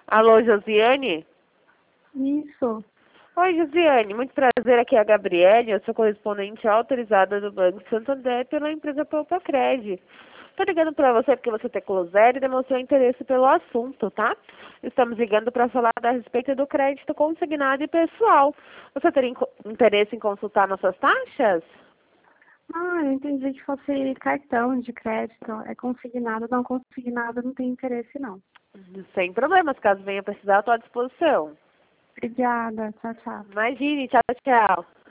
Alô, Josiane? Isso. Oi, Josiane. Muito prazer. Aqui é a Gabriele. Eu sou correspondente autorizada do Banco Santander pela empresa Poupacred. Tô ligando para você porque você tem zero e demonstrou interesse pelo assunto, tá? Estamos ligando para falar a respeito do crédito consignado e pessoal. Você teria interesse em consultar nossas taxas? Ah, eu entendi que fosse cartão de crédito. É consignado, não consignado, não tem interesse, não. Sem problemas. Caso venha precisar, eu estou à disposição. Obrigada. Tchau, tchau. Imagine. Tchau, tchau.